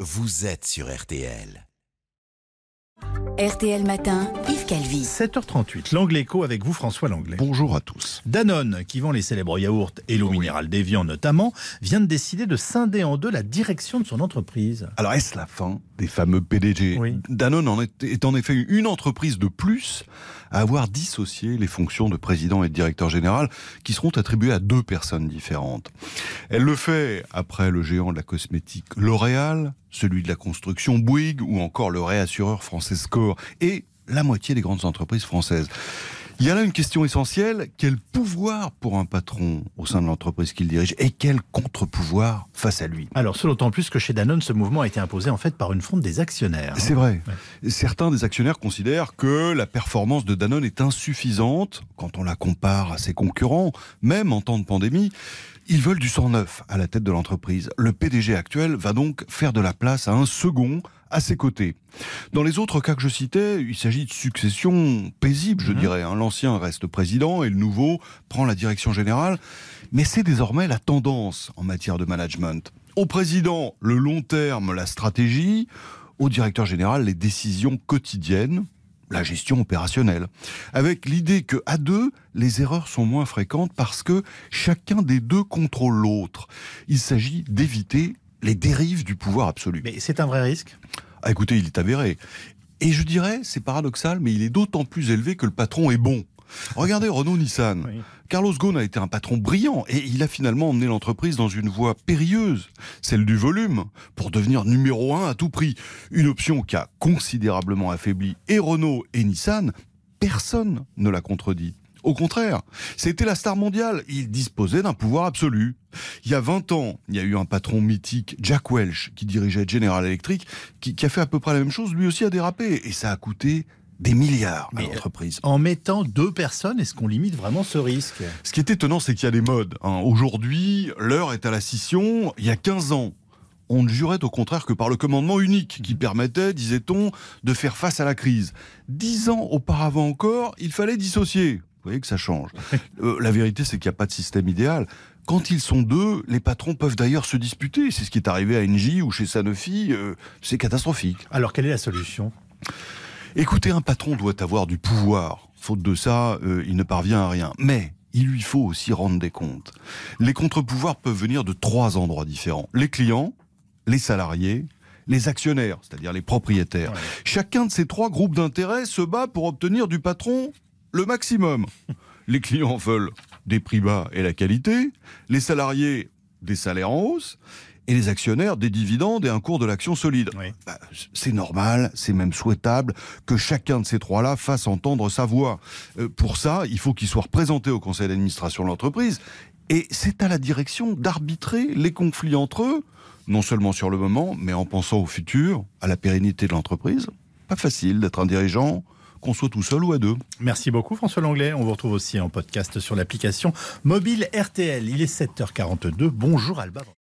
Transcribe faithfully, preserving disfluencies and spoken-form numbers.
vous êtes sur R T L. R T L Matin, Yves Calvi. sept heures trente-huit, l'Angle Écho avec vous François Langlais. Bonjour à tous. Danone, qui vend les célèbres yaourts et l'eau Oui. minérale d'Évian notamment, vient de décider de scinder en deux la direction de son entreprise. Alors est-ce la fin des fameux P D G? Oui. Danone en est, est en effet une entreprise de plus à avoir dissocié les fonctions de président et de directeur général qui seront attribuées à deux personnes différentes. Elle le fait après le géant de la cosmétique L'Oréal, celui de la construction Bouygues ou encore le réassureur français Score et la moitié des grandes entreprises françaises. Il y a là une question essentielle, quel pouvoir pour un patron au sein de l'entreprise qu'il dirige et quel contre-pouvoir face à lui? Alors, ce d'autant plus que chez Danone, ce mouvement a été imposé en fait par une fronde des actionnaires. C'est vrai. Ouais. Certains des actionnaires considèrent que la performance de Danone est insuffisante quand on la compare à ses concurrents, même en temps de pandémie. Ils veulent du sang neuf à la tête de l'entreprise. Le P D G actuel va donc faire de la place à un second à ses côtés. Dans les autres cas que je citais, il s'agit de succession paisible, je mmh. dirais. L'ancien reste président et le nouveau prend la direction générale. Mais c'est désormais la tendance en matière de management. Au président, le long terme, la stratégie. Au directeur général, les décisions quotidiennes, la gestion opérationnelle. Avec l'idée que à deux, les erreurs sont moins fréquentes parce que chacun des deux contrôle l'autre. Il s'agit d'éviter les dérives du pouvoir absolu. Mais c'est un vrai risque ? Ah, écoutez, il est avéré. Et je dirais, c'est paradoxal, mais il est d'autant plus élevé que le patron est bon. Regardez Renault-Nissan. Oui. Carlos Ghosn a été un patron brillant et il a finalement emmené l'entreprise dans une voie périlleuse, celle du volume, pour devenir numéro un à tout prix. Une option qui a considérablement affaibli et Renault et Nissan. Personne ne l'a contredit. Au contraire, c'était la star mondiale. Il disposait d'un pouvoir absolu. Il y a vingt ans, il y a eu un patron mythique, Jack Welch, qui dirigeait General Electric, qui, qui a fait à peu près la même chose. Lui aussi a dérapé. Et ça a coûté des milliards à l'entreprise. En mettant deux personnes, est-ce qu'on limite vraiment ce risque ? Ce qui est étonnant, c'est qu'il y a des modes. Hein. Aujourd'hui, l'heure est à la scission. Il y a quinze ans, on ne jurait au contraire que par le commandement unique qui permettait, disait-on, de faire face à la crise. Dix ans auparavant encore, il fallait dissocier. Vous voyez que ça change. Euh, la vérité, c'est qu'il n'y a pas de système idéal. Quand ils sont deux, les patrons peuvent d'ailleurs se disputer. C'est ce qui est arrivé à Engie ou chez Sanofi. Euh, c'est catastrophique. Alors, quelle est la solution ? Écoutez, un patron doit avoir du pouvoir. Faute de ça, euh, il ne parvient à rien. Mais il lui faut aussi rendre des comptes. Les contre-pouvoirs peuvent venir de trois endroits différents. Les clients, les salariés, les actionnaires, c'est-à-dire les propriétaires. Ouais. Chacun de ces trois groupes d'intérêts se bat pour obtenir du patron le maximum. Les clients veulent des prix bas et la qualité, les salariés des salaires en hausse, et les actionnaires des dividendes et un cours de l'action solide. Oui. Bah, c'est normal, c'est même souhaitable que chacun de ces trois-là fasse entendre sa voix. Euh, pour ça, il faut qu'il soit représenté au conseil d'administration de l'entreprise, et c'est à la direction d'arbitrer les conflits entre eux, non seulement sur le moment, mais en pensant au futur, à la pérennité de l'entreprise. Pas facile d'être un dirigeant, qu'on soit tout seul ou à deux. Merci beaucoup François Langlais. On vous retrouve aussi en podcast sur l'application mobile R T L. Il est sept heures quarante-deux. Bonjour Alba.